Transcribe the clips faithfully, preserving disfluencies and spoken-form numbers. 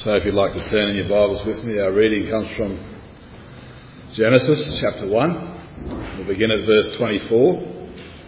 So if you'd like to turn in your Bibles with me, our reading comes from Genesis chapter one. We'll begin at verse twenty-four.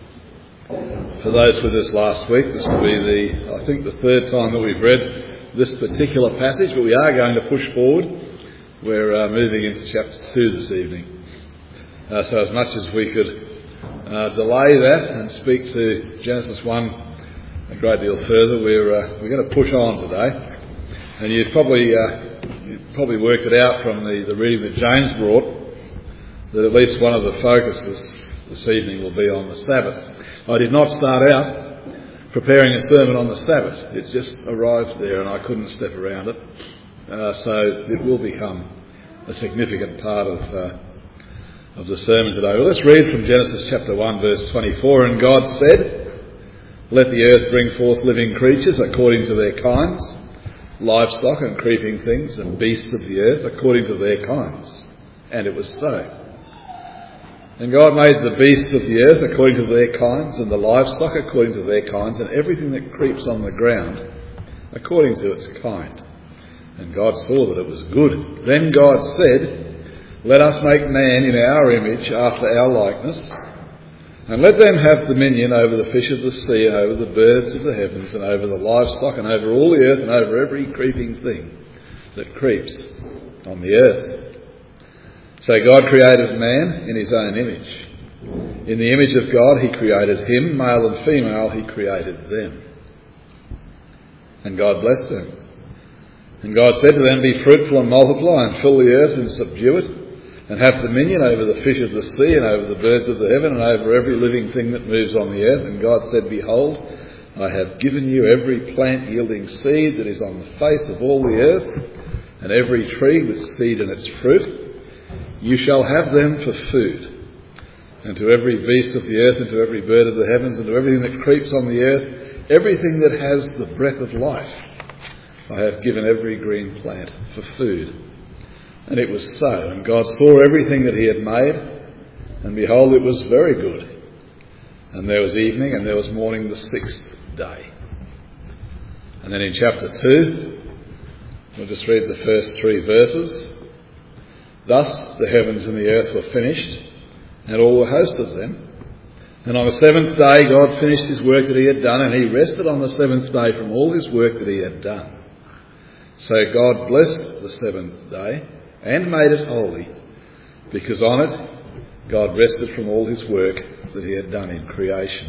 For those with us last week, this will be the, I think, the third time that we've read this particular passage, but we are going to push forward. We're uh, moving into chapter two this evening. Uh, so as much as we could uh, delay that and speak to Genesis one a great deal further, we're uh, we're going to push on today. And you've probably uh, you've probably worked it out from the, the reading that James brought that at least one of the focuses this evening will be on the Sabbath. I did not start out preparing a sermon on the Sabbath. It just arrived there and I couldn't step around it. Uh, so it will become a significant part of uh, of the sermon today. Well, let's read from Genesis chapter one, verse twenty-four. And God said, "Let the earth bring forth living creatures according to their kinds, livestock and creeping things and beasts of the earth according to their kinds." And it was so. And God made the beasts of the earth according to their kinds, and the livestock according to their kinds, and everything that creeps on the ground according to its kind. And God saw that it was good. Then God said, "Let us make man in our image, after our likeness, and let them have dominion over the fish of the sea, and over the birds of the heavens, and over the livestock, and over all the earth, and over every creeping thing that creeps on the earth." So God created man in his own image. In the image of God he created him, male and female he created them. And God blessed them. And God said to them, "Be fruitful and multiply, and fill the earth and subdue it, and have dominion over the fish of the sea, and over the birds of the heaven, and over every living thing that moves on the earth." And God said, "Behold, I have given you every plant yielding seed that is on the face of all the earth, and every tree with seed in its fruit. You shall have them for food. And to every beast of the earth, and to every bird of the heavens, and to everything that creeps on the earth, everything that has the breath of life, I have given every green plant for food." And it was so. And God saw everything that he had made, and behold, it was very good. And there was evening, and there was morning, the sixth day. And then in chapter two, we'll just read the first three verses. "Thus the heavens and the earth were finished, and all the host of them. And on the seventh day God finished his work that he had done, and he rested on the seventh day from all his work that he had done. So God blessed the seventh day and made it holy, because on it God rested from all his work that he had done in creation."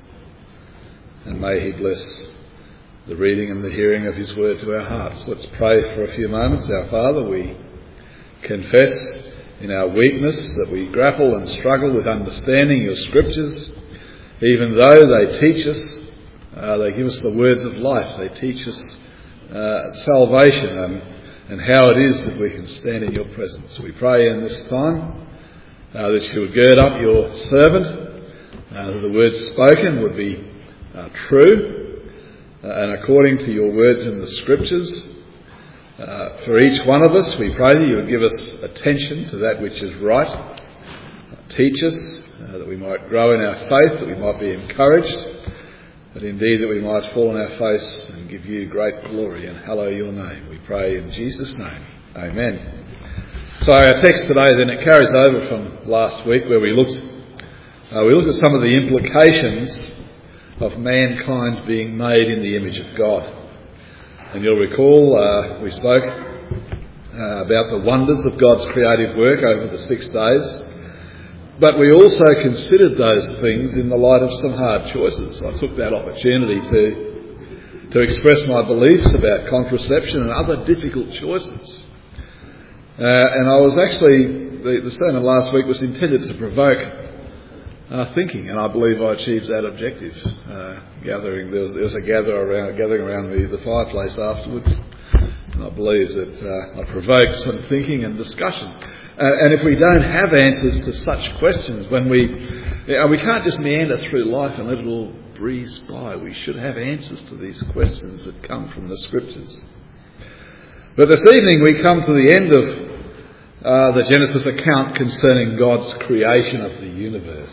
And may he bless the reading and the hearing of his word to our hearts. Let's pray for a few moments. Our Father, we confess in our weakness that we grapple and struggle with understanding your scriptures. Even though they teach us, uh, they give us the words of life, they teach us uh, salvation and, and how it is that we can stand in your presence. We pray in this time uh, that you would gird up your servant, uh, that the words spoken would be uh, true uh, and according to your words in the scriptures. Uh, for each one of us, we pray that you would give us attention to that which is right. Uh, teach us uh, that we might grow in our faith, that we might be encouraged, that indeed that we might fall on our face and give you great glory and hallow your name. We pray in Jesus' name. Amen. So our text today then, it carries over from last week where we looked, uh, we looked at some of the implications of mankind being made in the image of God. And you'll recall uh, we spoke uh, about the wonders of God's creative work over the six days. But we also considered those things in the light of some hard choices. I took that opportunity to, to express my beliefs about contraception and other difficult choices. Uh, and I was actually, the, the sermon last week was intended to provoke Uh, thinking, and I believe I achieved that objective. Uh, gathering, there was, there was a gather around, gathering around the, the fireplace afterwards, and I believe that uh, I provoked some thinking and discussion. Uh, and if we don't have answers to such questions, when we uh, we can't just meander through life and let it all breeze by. We should have answers to these questions that come from the scriptures. But this evening we come to the end of uh, the Genesis account concerning God's creation of the universe.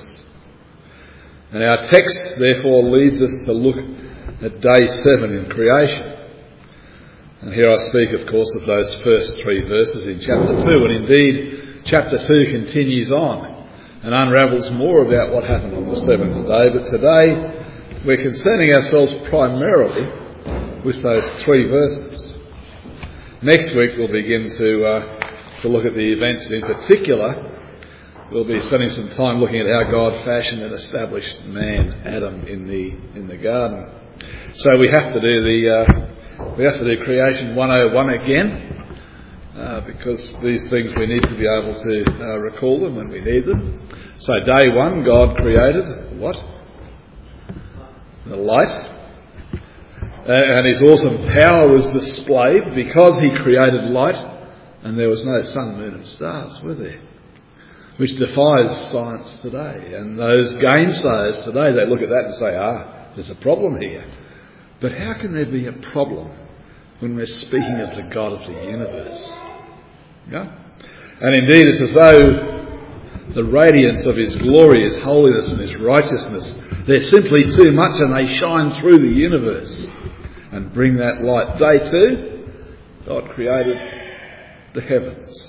And our text, therefore, leads us to look at day seven in creation. And here I speak, of course, of those first three verses in chapter two. And indeed, chapter two continues on and unravels more about what happened on the seventh day. But today, we're concerning ourselves primarily with those three verses. Next week, we'll begin to, uh, to look at the events. In particular, we'll be spending some time looking at how God fashioned and established man, Adam, in the in the garden. So we have to do the uh, we have to do creation one oh one again, uh, because these things we need to be able to uh, recall them when we need them. So day one, God created what? The light. Uh, and his awesome power was displayed because he created light, and there was no sun, moon and stars, were there? Which defies science today. And those gainsayers today, they look at that and say, ah, there's a problem here. But how can there be a problem when we're speaking of the God of the universe? Yeah? And indeed, it's as though the radiance of his glory, his holiness and his righteousness, they're simply too much, and they shine through the universe and bring that light. Day two, God created the heavens.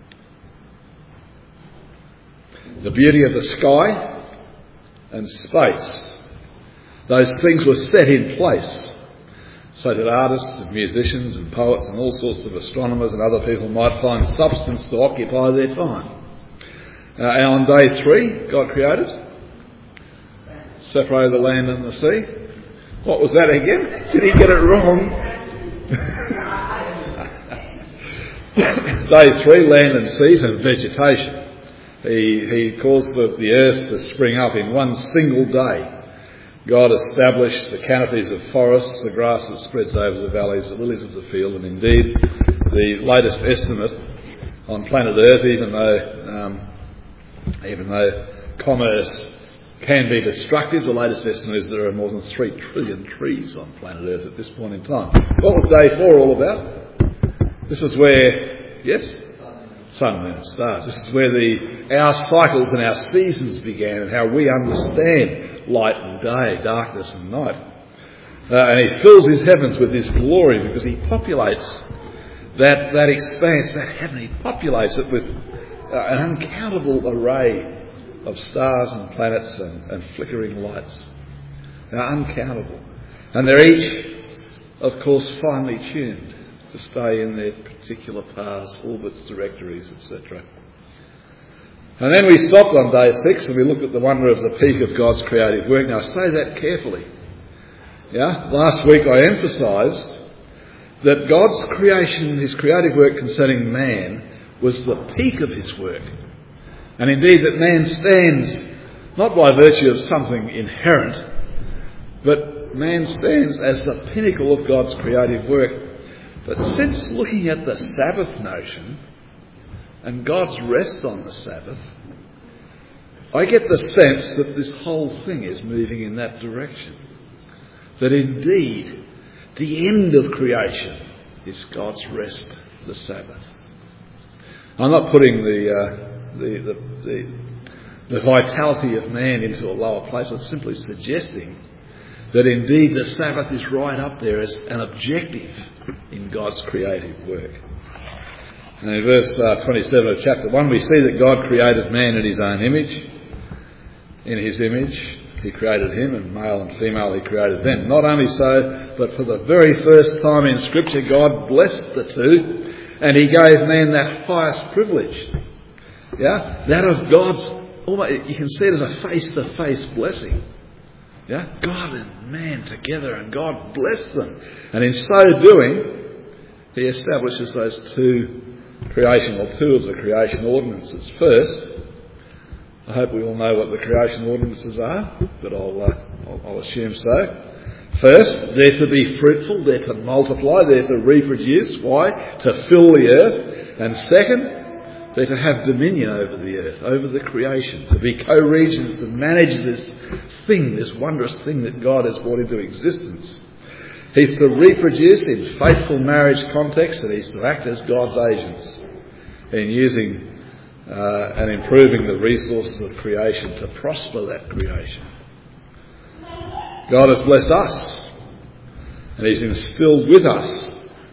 The beauty of the sky and space. Those things were set in place so that artists and musicians and poets and all sorts of astronomers and other people might find substance to occupy their time. Uh, and on day three, God created, separated the land and the sea. What was that again? Did he get it wrong? Day three, land and seas and vegetation. He, he caused the, the earth to spring up in one single day. God established the canopies of forests, the grass that spreads over the valleys, the lilies of the field, and indeed the latest estimate on planet Earth, even though um, even though commerce can be destructive, the latest estimate is there are more than three trillion trees on planet Earth at this point in time. What was day four all about? This is where, yes? Sun, moon and stars. This is where the our cycles and our seasons began and how we understand light and day, darkness and night. Uh, and he fills his heavens with his glory because he populates that, that expanse, that heaven. He populates it with uh, an uncountable array of stars and planets and, and flickering lights. They're uncountable. And they're each, of course, finely tuned to stay in their particular paths, orbits, directories, et cetera. And then we stopped on day six and we looked at the wonder of the peak of God's creative work. Now, say that carefully. Yeah? Last week I emphasised that God's creation, his creative work concerning man, was the peak of his work. And indeed that man stands not by virtue of something inherent, but man stands as the pinnacle of God's creative work. But since looking at the Sabbath notion and God's rest on the Sabbath, I get the sense that this whole thing is moving in that direction. That indeed the end of creation is God's rest, the Sabbath. I'm not putting the, uh, the, the, the, the vitality of man into a lower place. I'm simply suggesting that indeed the Sabbath is right up there as an objective in God's creative work. And in verse uh, twenty-seven of chapter one, we see that God created man in his own image. In his image, he created him, and male and female he created them. Not only so, but for the very first time in Scripture, God blessed the two, and he gave man that highest privilege. Yeah, that of God's, almost, you can see it as a face-to-face blessing. Yeah, God and man together, and God blessed them. And in so doing, he establishes those two creation, or two of the creation ordinances. First, I hope we all know what the creation ordinances are, but I'll, uh, I'll, I'll assume so. First, they're to be fruitful, they're to multiply, they're to reproduce. Why? To fill the earth. And second, they're to have dominion over the earth, over the creation, to be co-regents, to manage this thing, this wondrous thing that God has brought into existence. He's to reproduce in faithful marriage context, and he's to act as God's agents in using uh, and improving the resources of creation to prosper that creation. God has blessed us, and he's instilled with us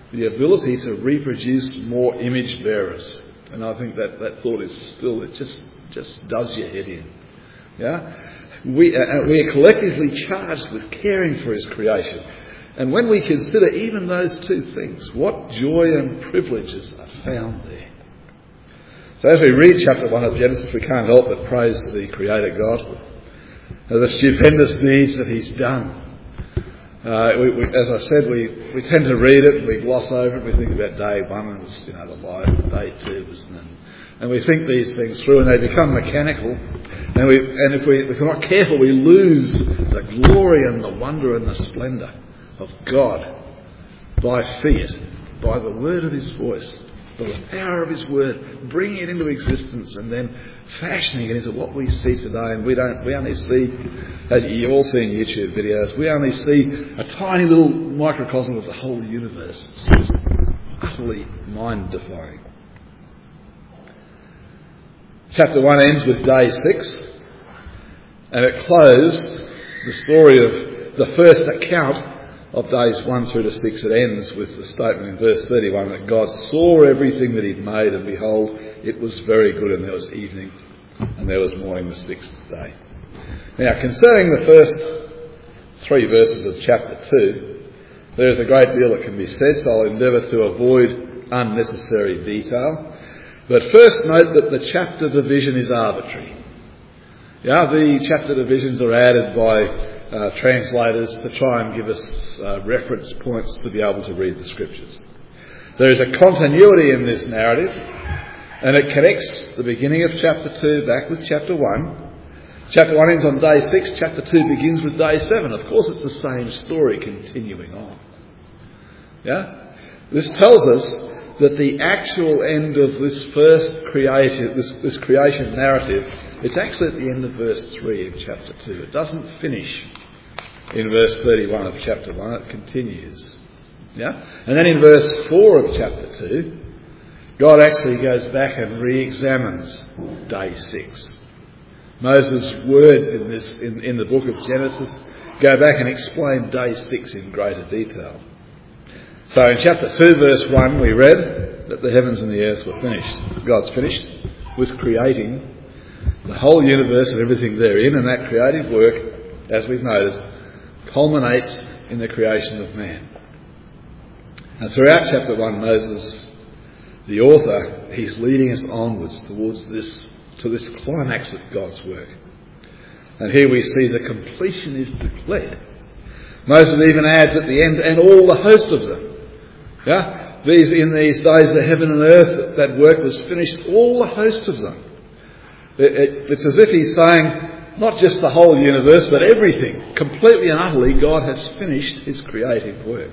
the ability to reproduce more image bearers. And I think that, that thought is still, it just, just does your head in. Yeah? We, uh, we are collectively charged with caring for his creation. And when we consider even those two things, what joy and privileges are found there. So as we read chapter one of Genesis, we can't help but praise the Creator God, the stupendous deeds that he's done. Uh, we, we, as I said, we, we tend to read it and we gloss over it. We think about day one and it's, you know, the light, day two, and, and we think these things through and they become mechanical. And, we, and if, we, if we're not careful, we lose the glory and the wonder and the splendour of God by fiat, by the word of his voice, by the power of his word, bringing it into existence and then fashioning it into what we see today. And we don't, we only see, as you've all seen YouTube videos, we only see a tiny little microcosm of the whole universe. It's just utterly mind-defying. Chapter one ends with day six, and it closed the story of the first account of days one through to six. It ends with the statement in verse thirty-one that God saw everything that he'd made, and behold, it was very good, and there was evening, and there was morning the sixth day. Now, concerning the first three verses of chapter two, there is a great deal that can be said, so I'll endeavour to avoid unnecessary detail. But first note that the chapter division is arbitrary. Yeah, the chapter divisions are added by Uh, translators to try and give us uh, reference points to be able to read the scriptures. There is a continuity in this narrative, and it connects the beginning of chapter two back with chapter one. Chapter one ends on day six, chapter two begins with day seven. Of course, it's the same story continuing on. Yeah? This tells us that the actual end of this first creation, this, this creation narrative, it's actually at the end of verse three in chapter two. It doesn't finish in verse thirty-one of chapter one, it continues. Yeah? And then in verse four of chapter two, God actually goes back and re-examines day six. Moses' words in this in, in the book of Genesis go back and explain day six in greater detail. So in chapter two, verse one, we read that the heavens and the earth were finished. God's finished with creating the whole universe and everything therein, and that creative work, as we've noted, culminates in the creation of man. And throughout chapter one, Moses, the author, he's leading us onwards towards this, to this climax of God's work. And here we see the completion is declared. Moses even adds at the end, and all the host of them. Yeah? These, in these days of heaven and earth, that work was finished, all the host of them. It, it, it's as if he's saying, not just the whole universe, but everything. Completely and utterly, God has finished his creative work.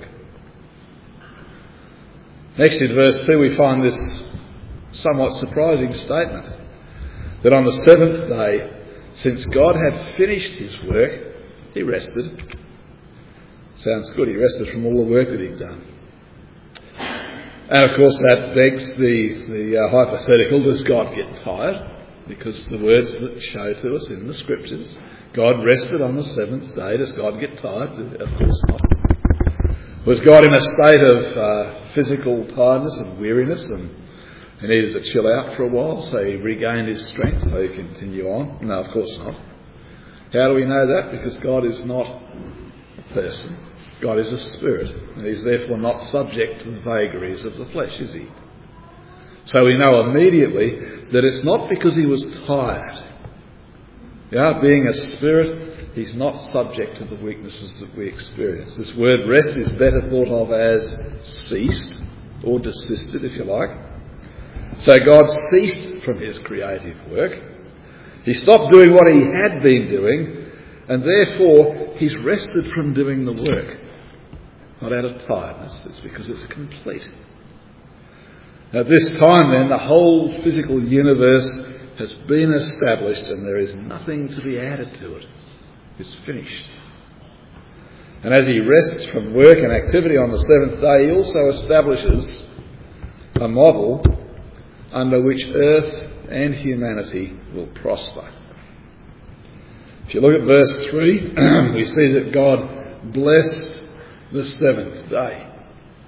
Next in verse two, we find this somewhat surprising statement. That on the seventh day, since God had finished his work, he rested. Sounds good, he rested from all the work that he'd done. And of course that begs the, the uh, hypothetical, does God get tired? Because the words that show to us in the scriptures, God rested on the seventh day. Does God get tired? Of course not. Was God in a state of uh, physical tiredness and weariness, and he needed to chill out for a while so he regained his strength so he could continue on? No, of course not. How do we know that? Because God is not a person. God is a spirit, and he's therefore not subject to the vagaries of the flesh, is he? So we know immediately that it's not because he was tired. Yeah, being a spirit, he's not subject to the weaknesses that we experience. This word rest is better thought of as ceased or desisted, if you like. So God ceased from his creative work. He stopped doing what he had been doing, and therefore he's rested from doing the work. Not out of tiredness, it's because it's complete. At this time then, the whole physical universe has been established and there is nothing to be added to it. It's finished. And as he rests from work and activity on the seventh day, he also establishes a model under which earth and humanity will prosper. If you look at verse three, we see that God blessed the seventh day.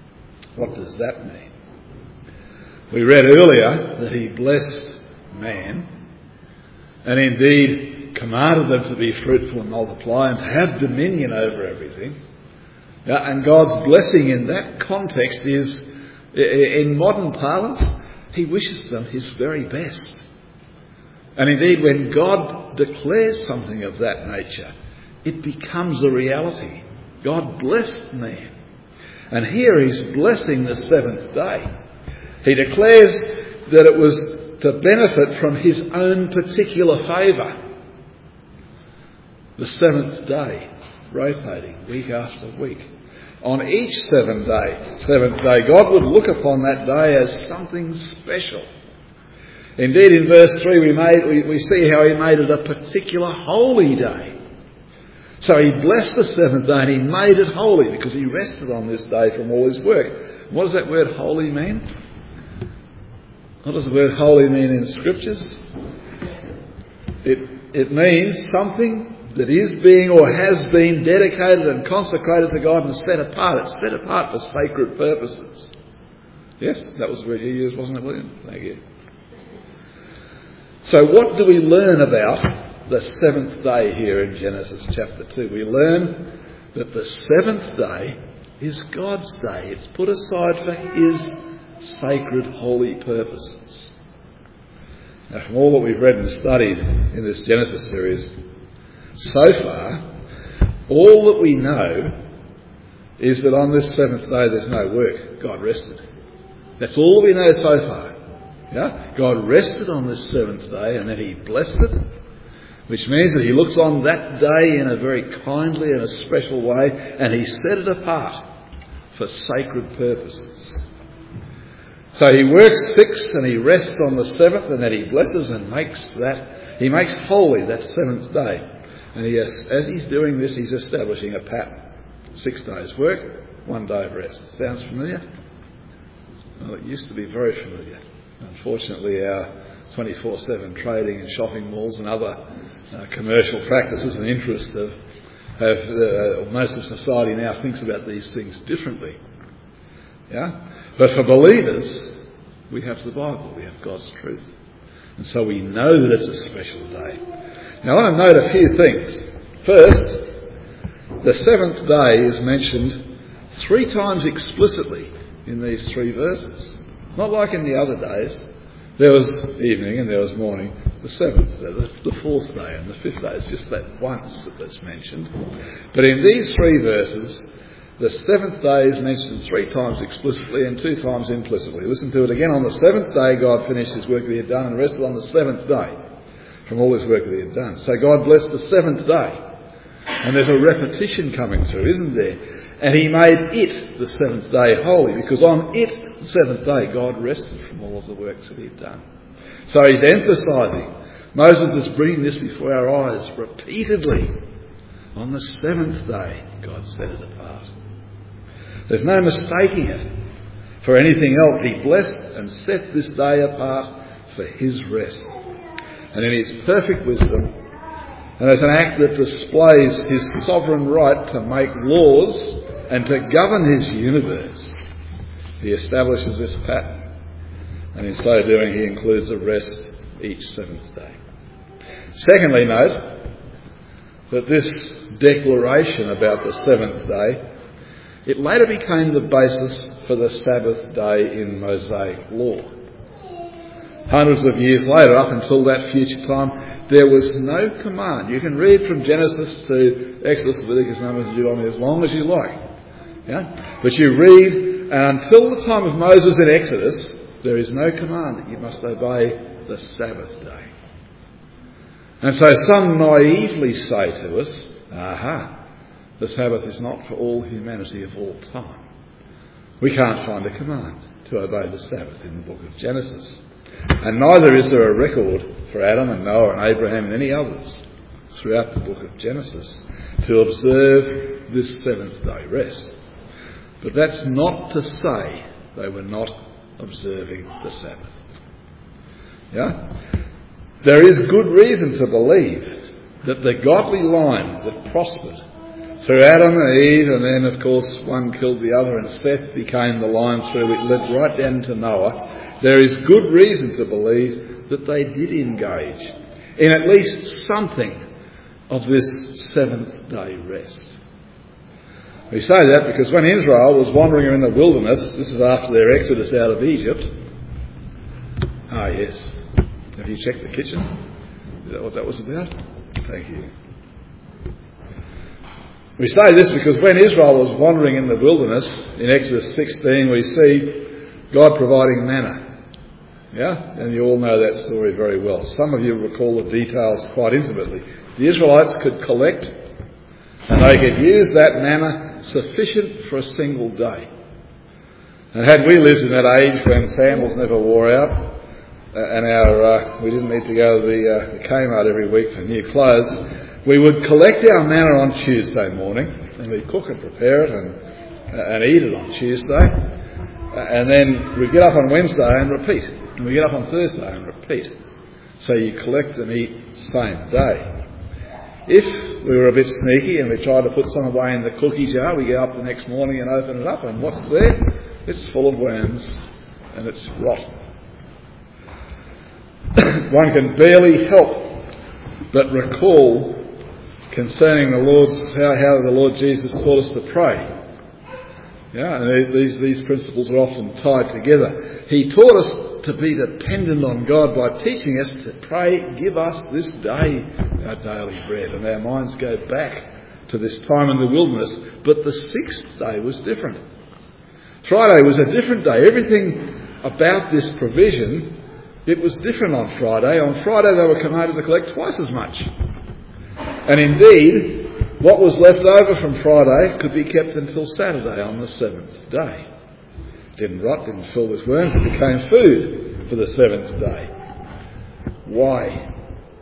What does that mean? We read earlier that he blessed man and indeed commanded them to be fruitful and multiply and to have dominion over everything. Yeah, and God's blessing in that context is, in modern parlance, he wishes them his very best. And indeed, when God declares something of that nature, it becomes a reality. God blessed man. And here he's blessing the seventh day. He declares that it was to benefit from his own particular favour. The seventh day, rotating week after week. On each seventh day, seventh day, God would look upon that day as something special. Indeed, in verse three, we, made, we, we see how he made it a particular holy day. So he blessed the seventh day and he made it holy because he rested on this day from all his work. What does that word holy mean? What does the word holy mean in Scriptures? It, it means something that is being or has been dedicated and consecrated to God and set apart. It's set apart for sacred purposes. Yes, that was the word you used, wasn't it, William? Thank you. So what do we learn about the seventh day here in Genesis chapter two? We learn that the seventh day is God's day. It's put aside for his sacred, holy purposes. Now, from all that we've read and studied in this Genesis series, so far, all that we know is that on this seventh day there's no work. God rested. That's all that we know so far. Yeah? God rested on this seventh day and then he blessed it, which means that he looks on that day in a very kindly and a special way and he set it apart for sacred purposes. So he works six and he rests on the seventh and then he blesses and makes that, he makes holy that seventh day. And he has, as he's doing this, he's establishing a pattern. Six days work, one day of rest. Sounds familiar? Well, it used to be very familiar. Unfortunately, our twenty-four seven trading in shopping malls and other uh, commercial practices and interests have, have uh, most of society now thinks about these things differently. Yeah? But for believers, we have the Bible, we have God's truth. And so we know that it's a special day. Now I want to note a few things. First, the seventh day is mentioned three times explicitly in these three verses. Not like in the other days. There was evening and there was morning. The seventh day, the, the fourth day and the fifth day. It's just that once that that's mentioned. But in these three verses, the seventh day is mentioned three times explicitly and two times implicitly. Listen to it again. On the seventh day, God finished his work that he had done and rested on the seventh day from all his work that he had done. So God blessed the seventh day. And there's a repetition coming through, isn't there? And he made it the seventh day holy, because on it, the seventh day, God rested from all of the works that he had done. So he's emphasising. Moses is bringing this before our eyes repeatedly. On the seventh day, God set it apart. There's no mistaking it for anything else. He blessed and set this day apart for his rest. And in his perfect wisdom, and as an act that displays his sovereign right to make laws and to govern his universe, he establishes this pattern. And in so doing, he includes a rest each seventh day. Secondly, note that this declaration about the seventh day, it later became the basis for the Sabbath day in Mosaic law. Hundreds of years later, up until that future time, there was no command. You can read from Genesis to Exodus, Leviticus, Numbers, and Deuteronomy as long as you like. Yeah? But you read, and until the time of Moses in Exodus, there is no command that you must obey the Sabbath day. And so some naively say to us, aha, the Sabbath is not for all humanity of all time. We can't find a command to obey the Sabbath in the book of Genesis. And neither is there a record for Adam and Noah and Abraham and any others throughout the book of Genesis to observe this seventh day rest. But that's not to say they were not observing the Sabbath. Yeah? There is good reason to believe that the godly line that prospered through Adam and Eve, and then of course one killed the other and Seth became the line through it, led right down to Noah, there is good reason to believe that they did engage in at least something of this seventh day rest. We say that because when Israel was wandering in the wilderness, this is after their exodus out of Egypt. Ah yes, have you checked the kitchen? Is that what that was about? Thank you. We say this because when Israel was wandering in the wilderness, in Exodus sixteen, we see God providing manna. Yeah? And you all know that story very well. Some of you recall the details quite intimately. The Israelites could collect and they could use that manna sufficient for a single day. And had we lived in that age when sandals never wore out and our uh, we didn't need to go to the, uh, the Kmart every week for new clothes, we would collect our manna on Tuesday morning and we'd cook and prepare it and, and eat it on Tuesday. And then we'd get up on Wednesday and repeat. And we get up on Thursday and repeat. So you collect and eat same day. If we were a bit sneaky and we tried to put some away in the cookie jar, we get up the next morning and open it up, and what's there? It's full of worms and it's rotten. One can barely help but recall concerning the Lord's how, how the Lord Jesus taught us to pray. Yeah, and these these principles are often tied together. He taught us to be dependent on God by teaching us to pray, give us this day our daily bread. And our minds go back to this time in the wilderness. But the sixth day was different. Friday was a different day. Everything about this provision, it was different on Friday. On Friday they were commanded to collect twice as much. And indeed, what was left over from Friday could be kept until Saturday on the seventh day. Didn't rot, didn't fill with worms, it became food for the seventh day. Why?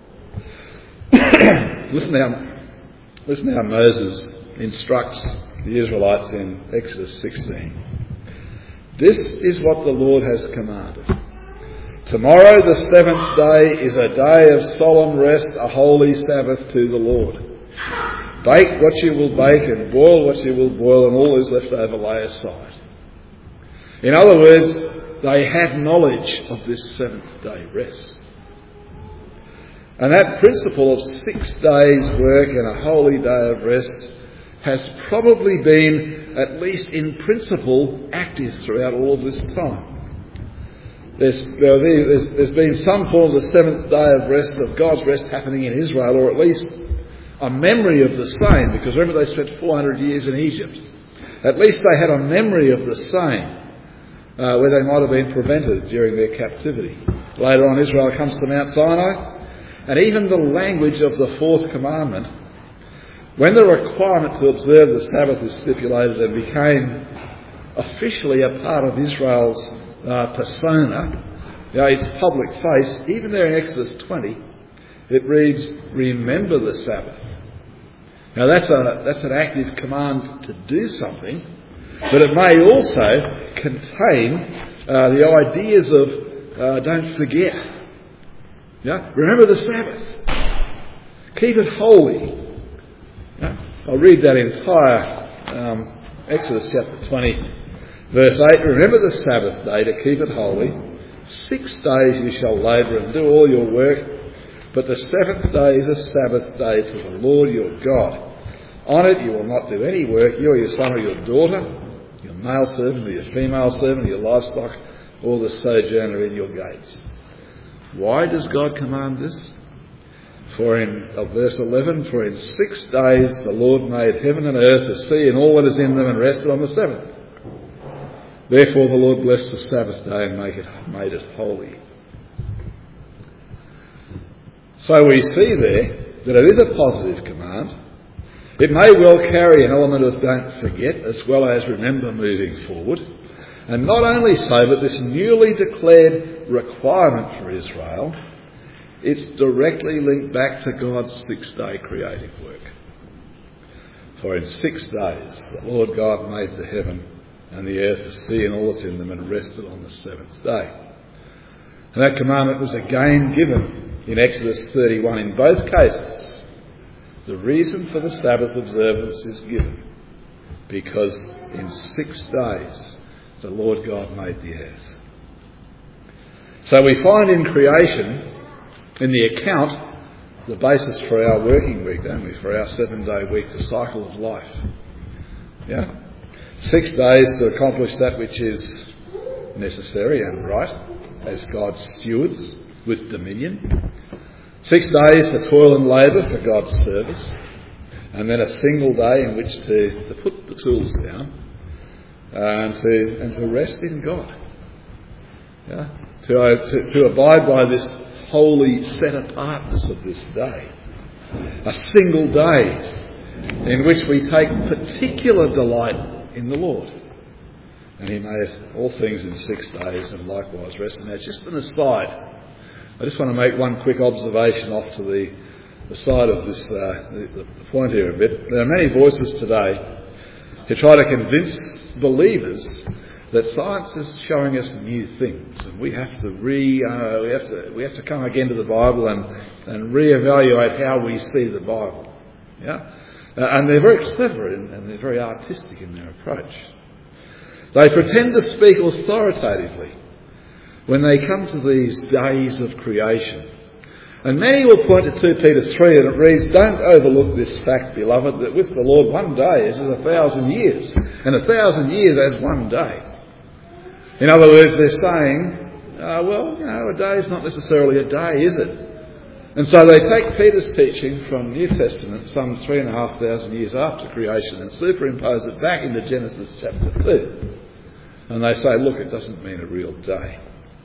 listen how, listen how Moses instructs the Israelites in Exodus sixteen. This is what the Lord has commanded. Tomorrow the seventh day is a day of solemn rest, a holy Sabbath to the Lord. Bake what you will bake and boil what you will boil, and all is left over lay aside. In other words, they had knowledge of this seventh day rest. And that principle of six days' work and a holy day of rest has probably been, at least in principle, active throughout all of this time. There's, there's, there's been some form of the seventh day of rest, of God's rest happening in Israel, or at least a memory of the same, because remember they spent four hundred years in Egypt. At least they had a memory of the same, uh, where they might have been prevented during their captivity. Later on, Israel comes to Mount Sinai, and even the language of the fourth commandment, when the requirement to observe the Sabbath is stipulated and became officially a part of Israel's uh, persona, you know, its public face, even there in Exodus twenty, it reads, "Remember the Sabbath." Now that's a that's an active command to do something, but it may also contain uh, the ideas of uh, don't forget. Yeah, remember the Sabbath. Keep it holy. Yeah? I'll read that entire um, Exodus chapter twenty, verse eight. Remember the Sabbath day to keep it holy. Six days you shall labour and do all your work. But the seventh day is a Sabbath day to the Lord your God. On it you will not do any work, you or your son or your daughter, your male servant or your female servant, your livestock, or the sojourner in your gates. Why does God command this? For in uh, verse eleven, for in six days the Lord made heaven and earth, the sea and all that is in them, and rested on the seventh. Therefore the Lord blessed the Sabbath day and make it, made it holy. So we see there that it is a positive command. It may well carry an element of don't forget as well as remember moving forward. And not only so, but this newly declared requirement for Israel, it's directly linked back to God's six-day creative work. For in six days the Lord God made the heaven and the earth, the sea and all that's in them, and rested on the seventh day. And that commandment was again given in Exodus thirty-one in both cases. The reason for the Sabbath observance is given because in six days the Lord God made the earth. So we find in creation, in the account, the basis for our working week, don't we? For our seven-day week, the cycle of life. Yeah? Six days to accomplish that which is necessary and right as God's stewards with dominion. Six days to toil and labour for God's service. And then a single day in which to, to put the tools down and to, and to rest in God. Yeah? To, uh, to, to abide by this holy set-apartness of this day. A single day in which we take particular delight in the Lord. And he made all things in six days and likewise rested. Now, just an aside, I just want to make one quick observation off to the, the side of this uh, the, the point here a bit. There are many voices today who try to convince believers that science is showing us new things, and we have to re uh, we have to we have to come again to the Bible and and reevaluate how we see the Bible. Yeah, uh, and they're very clever and, and they're very artistic in their approach. They pretend to speak authoritatively when they come to these days of creation. And many will point to two Peter three, and it reads, "Don't overlook this fact, beloved, that with the Lord one day is as a thousand years, and a thousand years as one day." In other words, they're saying, uh, well, you know, a day is not necessarily a day, is it? And so they take Peter's teaching from New Testament, some three and a half thousand years after creation, and superimpose it back into Genesis chapter two. And they say, look, it doesn't mean a real day.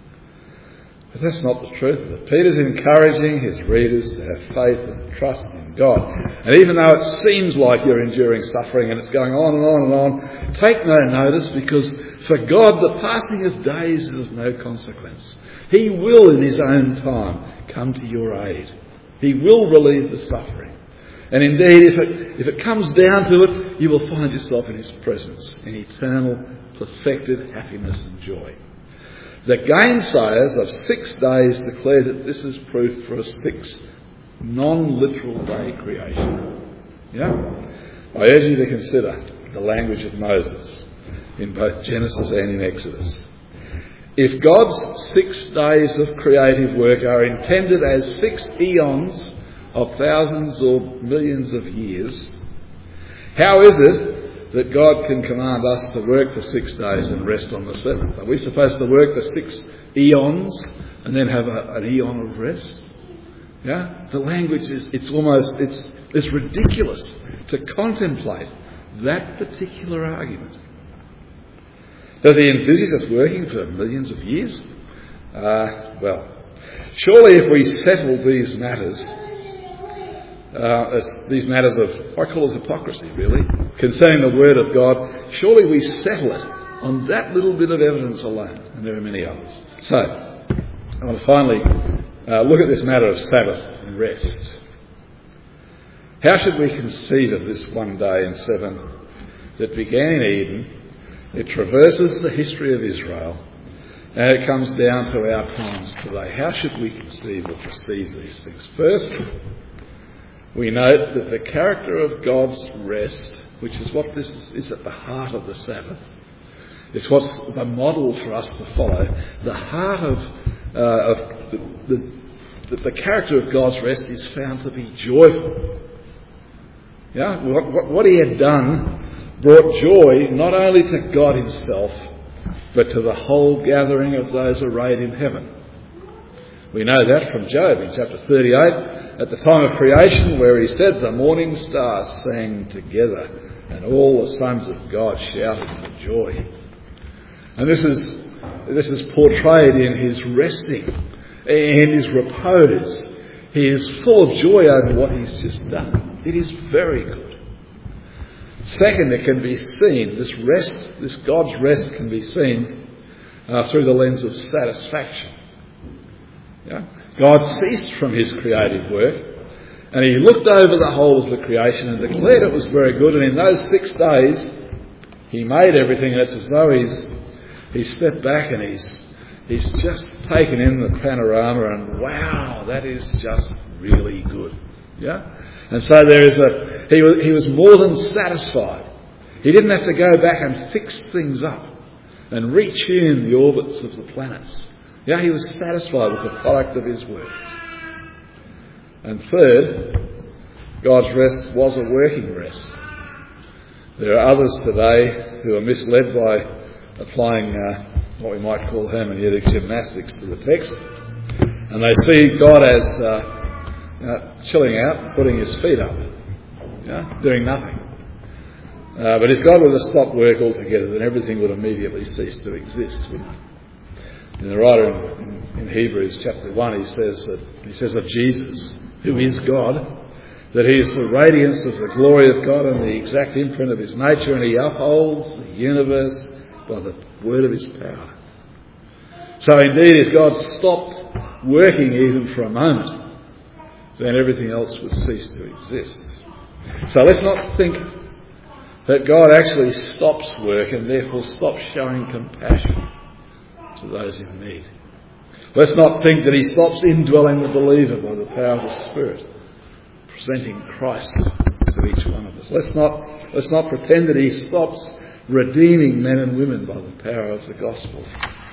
But that's not the truth. Peter's encouraging his readers to have faith and trust in God. And even though it seems like you're enduring suffering and it's going on and on and on, take no notice, because for God the passing of days is of no consequence. He will in his own time come to your aid. He will relieve the suffering. And indeed, if it, if it comes down to it, you will find yourself in his presence in eternal, perfected happiness and joy. The gainsayers of six days declare that this is proof for a six non-literal day creation. Yeah? I urge you to consider the language of Moses in both Genesis and in Exodus. If God's six days of creative work are intended as six eons of thousands or millions of years, how is it that God can command us to work for six days and rest on the seventh? Are we supposed to work for six eons and then have a, an eon of rest? Yeah? The language is, it's almost, it's, it's ridiculous to contemplate that particular argument. Does he envisage us working for millions of years? Uh, well, surely if we settle these matters, Uh, as these matters of, I call it hypocrisy really, concerning the Word of God, surely we settle it on that little bit of evidence alone, and there are many others. So, I want to finally uh, look at this matter of Sabbath and rest. How should we conceive of this one day in seven that began in Eden, it traverses the history of Israel, and it comes down to our times today? How should we conceive or perceive these things? First, we note that the character of God's rest, which is what this is at the heart of the Sabbath, is what's the model for us to follow. The heart of, uh, of the, the, the character of God's rest is found to be joyful. Yeah, what, what, what he had done brought joy not only to God himself, but to the whole gathering of those arrayed in heaven. We know that from Job in chapter thirty-eight. At the time of creation, where he said, the morning stars sang together and all the sons of God shouted for joy. And this is this is portrayed in his resting, in his repose. He is full of joy over what he's just done. It is very good. Second, it can be seen, this rest, this God's rest can be seen uh, through the lens of satisfaction. Yeah? God ceased from his creative work and he looked over the whole of the creation and declared it was very good, and in those six days he made everything, and it's as though he's he's stepped back and he's he's just taken in the panorama and wow, that is just really good. Yeah? And so there is a, he was, he was more than satisfied. He didn't have to go back and fix things up and retune the orbits of the planets. Yeah, he was satisfied with the product of his works. And third, God's rest was a working rest. There are others today who are misled by applying uh, what we might call hermeneutic gymnastics to the text, and they see God as uh, uh, chilling out, putting his feet up, yeah, doing nothing. Uh, but if God were to stop work altogether, then everything would immediately cease to exist, wouldn't it? And the writer in, in, in Hebrews chapter one, he says that he says of Jesus, who is God, that he is the radiance of the glory of God and the exact imprint of his nature, and he upholds the universe by the word of his power. So indeed, if God stopped working even for a moment, then everything else would cease to exist. So let's not think that God actually stops work and therefore stops showing compassion to those in need. Let's not think that he stops indwelling the believer by the power of the Spirit, presenting Christ to each one of us. Let's not, let's not pretend that he stops redeeming men and women by the power of the gospel.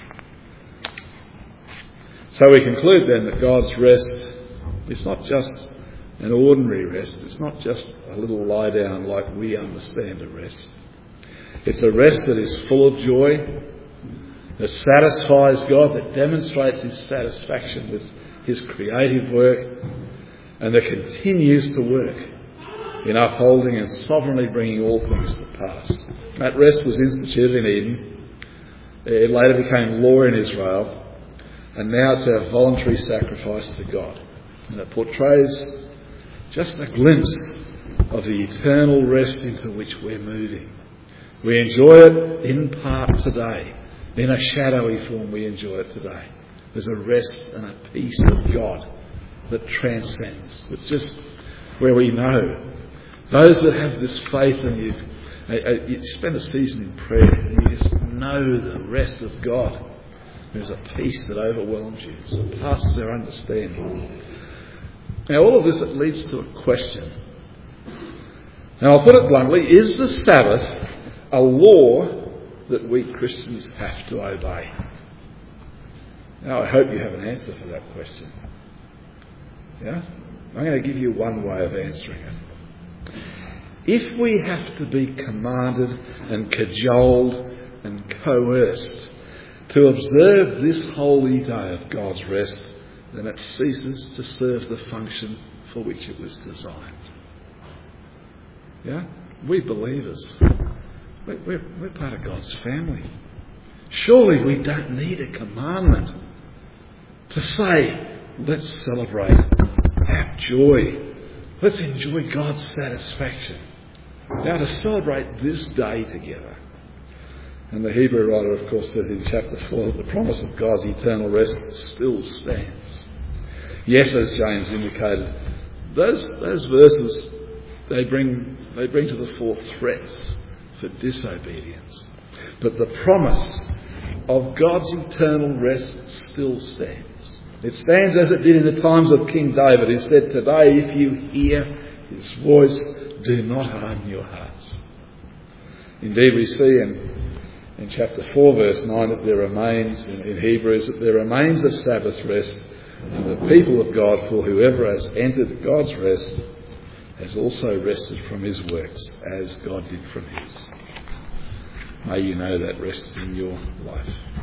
So we conclude then that God's rest is not just an ordinary rest. It's not just a little lie down like we understand a rest. It's a rest that is full of joy, that satisfies God, that demonstrates his satisfaction with his creative work, and that continues to work in upholding and sovereignly bringing all things to pass. That rest was instituted in Eden. It later became law in Israel, and now it's our voluntary sacrifice to God. And it portrays just a glimpse of the eternal rest into which we're moving. We enjoy it in part today. In a shadowy form we enjoy it today. There's a rest and a peace of God that transcends, that just where we know. Those that have this faith, and you, uh, you spend a season in prayer and you just know the rest of God. There's a peace that overwhelms you, it surpasses their understanding. Now all of this, it leads to a question. Now I'll put it bluntly, is the Sabbath a law that we Christians have to obey? Now I hope you have an answer for that question. Yeah? I'm going to give you one way of answering it. If we have to be commanded and cajoled and coerced to observe this holy day of God's rest, then it ceases to serve the function for which it was designed. Yeah? We believers, we're, we're part of God's family. Surely we don't need a commandment to say, let's celebrate, have joy, let's enjoy God's satisfaction. Now to celebrate this day together. And the Hebrew writer, of course, says in chapter four that the promise of God's eternal rest still stands. Yes, as James indicated, those those verses, they bring they bring to the fore threats for disobedience. But the promise of God's eternal rest still stands. It stands as it did in the times of King David, who said, "Today, if you hear his voice, do not harden your hearts." Indeed, we see in In chapter four, verse nine, that there remains, in, in Hebrews, that there remains a Sabbath rest for the people of God, for whoever has entered God's rest has also rested from his works, as God did from his. May you know that rest in your life.